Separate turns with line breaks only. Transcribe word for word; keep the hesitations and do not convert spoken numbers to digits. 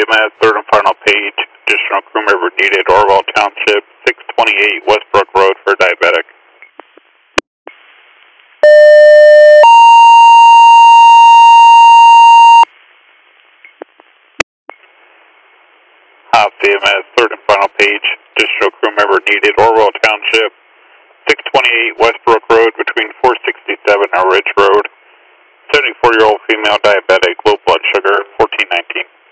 M S, third and final page, additional crew member needed, Orwell Township, six twenty-eight Westbrook Road for diabetic. House C M S, third and final page, additional crew member needed, Orwell Township, six twenty-eight Westbrook Road between four sixty-seven and Ridge Road. seventy-four-year-old female diabetic, low blood sugar, fourteen nineteen.